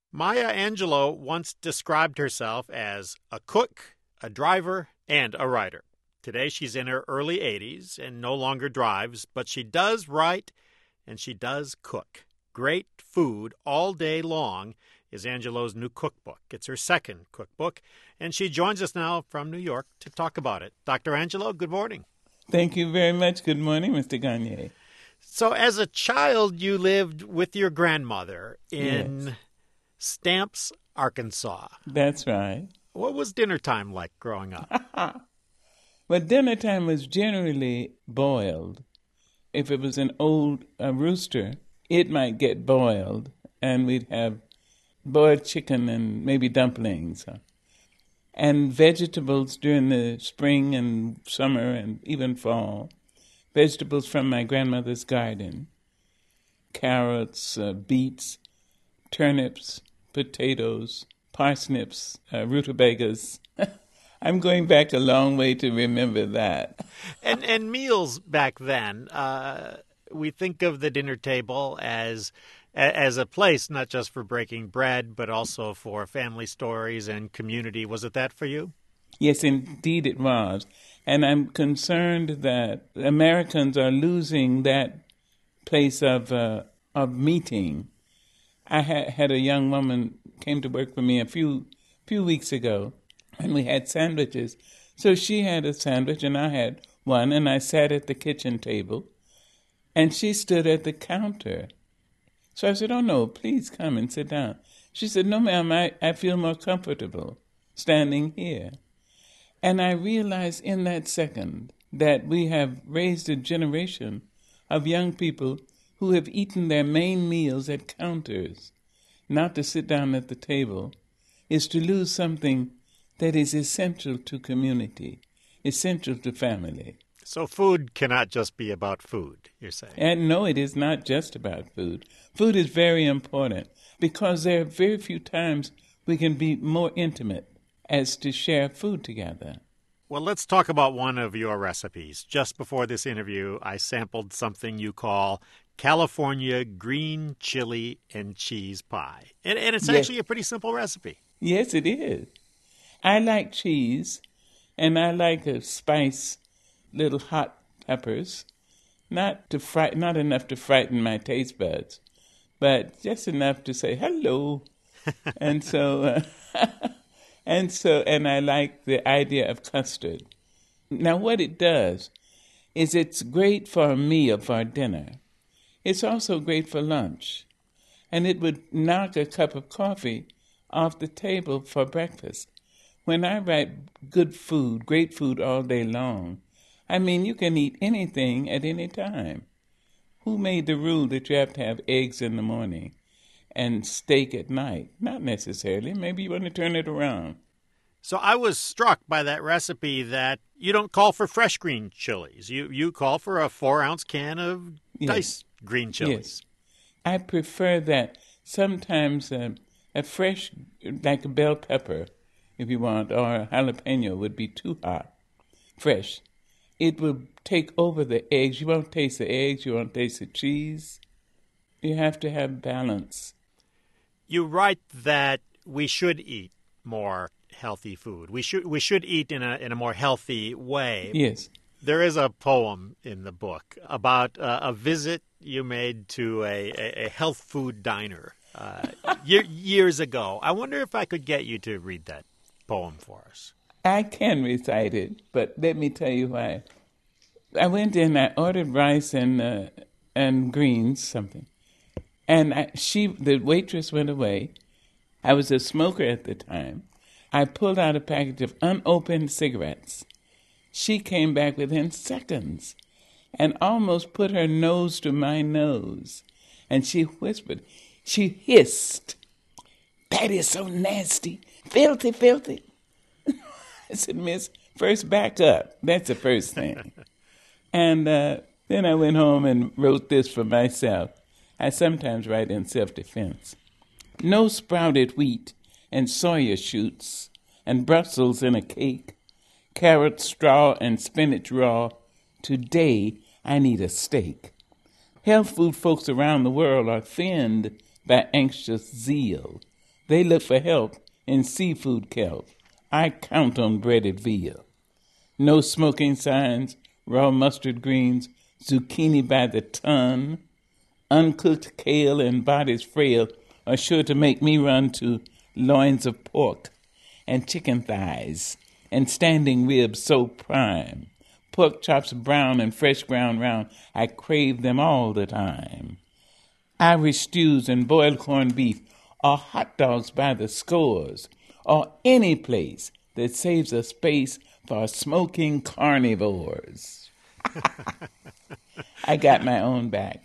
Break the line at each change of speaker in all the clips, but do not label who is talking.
Maya Angelou once described herself as a cook, a driver, and a writer. Today she's in her early 80s and no longer drives, but she does write and she does cook. Great Food All Day Long is Angelou's new cookbook. It's her second cookbook, and she joins us now from New York to talk about it. Dr. Angelou, good morning.
Thank you very much. Good morning, Mr. Gagne.
So as a child, you lived with your grandmother in Stamps, Arkansas.
That's right.
What was dinner time like growing up?
Well, dinner time was generally boiled. If it was an old rooster, it might get boiled, and we'd have boiled chicken and maybe dumplings. And vegetables during the spring and summer and even fall. Vegetables from my grandmother's garden. Carrots, beets, turnips, potatoes, parsnips, rutabagas. I'm going back a long way to remember that.
And meals back then, we think of the dinner table as a place not just for breaking bread, but also for family stories and community. Was it that for you?
Yes, indeed it was. And I'm concerned that Americans are losing that place of meeting. I had a young woman came to work for me a few weeks ago, and we had sandwiches. So she had a sandwich, and I had one, and I sat at the kitchen table, and she stood at the counter. So I said, "Oh, no, please come and sit down." She said, "No, ma'am, I feel more comfortable standing here." And I realized in that second that we have raised a generation of young people who have eaten their main meals at counters. Not to sit down at the table is to lose something that is essential to community, essential to family.
So food cannot just be about food, you're saying?
And no, it is not just about food. Food is very important because there are very few times we can be more intimate as to share food together.
Well, let's talk about one of your recipes. Just before this interview, I sampled something you call California green chili and cheese pie. And it's actually a pretty simple recipe.
Yes, it is. I like cheese, and I like to spice little hot peppers, not enough to frighten my taste buds, but just enough to say hello. And so, and I like the idea of custard. Now, what it does is it's great for a meal, for dinner. It's also great for lunch, and it would knock a cup of coffee off the table for breakfast. When I write good food, great food all day long, I mean you can eat anything at any time. Who made the rule that you have to have eggs in the morning and steak at night? Not necessarily. Maybe you want to turn it around.
So I was struck by that recipe that you don't call for fresh green chilies. You call for a 4-ounce can of diced green chilies.
Yes. I prefer that. Sometimes a fresh, like a bell pepper, if you want, or a jalapeno would be too hot. Fresh. It will take over the eggs. You won't taste the eggs. You won't taste the cheese. You have to have balance.
You write that we should eat more healthy food. We should eat in a more healthy way.
Yes.
There is a poem in the book about a visit you made to a health food diner years ago. I wonder if I could get you to read that poem for us.
I can recite it, but let me tell you why. I went in, I ordered rice and greens, something. And the waitress went away. I was a smoker at the time. I pulled out a package of unopened cigarettes. She came back within seconds and almost put her nose to my nose. And she whispered, she hissed, "That is so nasty, filthy, filthy." I said, "Miss, first back up. That's the first thing." And then I went home and wrote this for myself. I sometimes write in self-defense. "No sprouted wheat and soya shoots and Brussels in a cake, carrot straw and spinach raw. Today I need a steak. Health food folks around the world are thinned by anxious zeal. They look for help in seafood kelp. I count on breaded veal. No smoking signs, raw mustard greens, zucchini by the ton. Uncooked kale and bodies frail are sure to make me run to loins of pork and chicken thighs and standing ribs so prime. Pork chops brown and fresh ground round, I crave them all the time. Irish stews and boiled corned beef, or hot dogs by the scores, or any place that saves a space for smoking carnivores. I got my own back.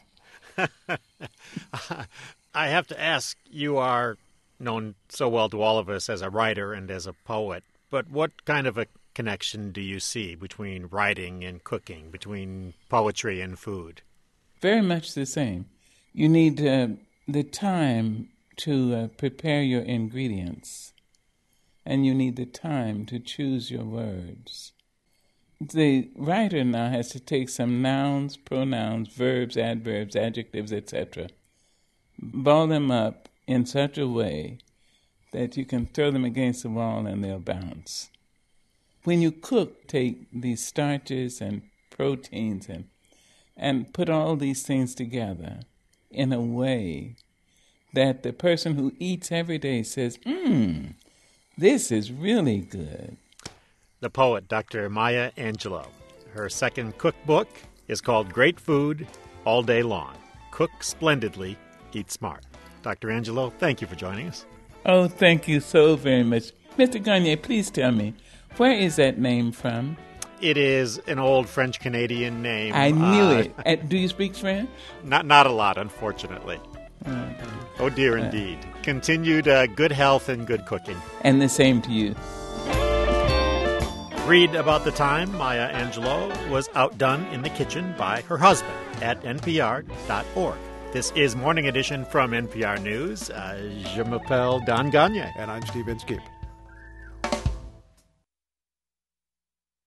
I have to ask, you are known so well to all of us as a writer and as a poet, but what kind of a connection do you see between writing and cooking, between poetry and food?
Very much the same. You need the time to prepare your ingredients, and you need the time to choose your words. The writer now has to take some nouns, pronouns, verbs, adverbs, adjectives, etc., ball them up in such a way that you can throw them against the wall and they'll bounce. When you cook, take these starches and proteins and put all these things together in a way that the person who eats every day says, this is really good.
The poet, Dr. Maya Angelou. Her second cookbook is called Great Food All Day Long. Cook splendidly, eat smart. Dr. Angelou, thank you for joining us.
Oh, thank you so very much. Mr. Gagne, please tell me, where is that name from?
It is an old French-Canadian name.
I knew it. Do you speak French?
Not a lot, unfortunately. Oh, dear, indeed. Continued good health and good cooking.
And the same to you.
Read about the time Maya Angelou was outdone in the kitchen by her husband at npr.org. This is Morning Edition from NPR News. Je m'appelle Don Gagne.
And I'm Steve Inskeep.